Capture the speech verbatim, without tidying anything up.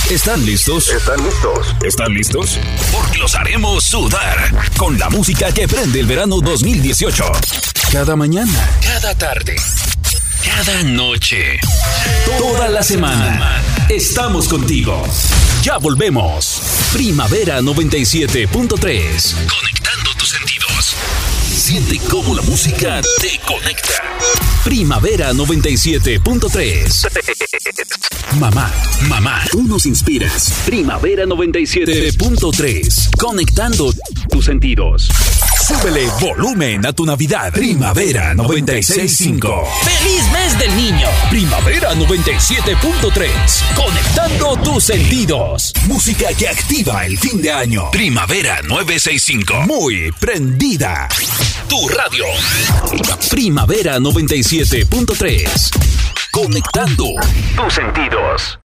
¿Están listos? ¿Están listos? ¿Están listos? Porque los haremos sudar con la música que prende el verano dos mil dieciocho. Cada mañana, cada tarde, cada noche, toda la semana, estamos contigo. Ya volvemos. Primavera noventa y siete punto tres. Conectando tus sentidos. Siente cómo la música te conecta. Primavera noventa y siete punto tres. Mamá, mamá, tú nos inspiras. Primavera noventa y siete punto tres. Conectando tus sentidos. Súbele volumen a tu Navidad. Primavera noventa y seis punto cinco. ¡Feliz mes del niño! Primavera noventa y siete punto tres. Conectando tus sentidos. Música que activa el fin de año. Primavera novecientos sesenta y cinco. Muy prendida. Tu radio. Primavera noventa y siete punto tres. Conectando tus sentidos.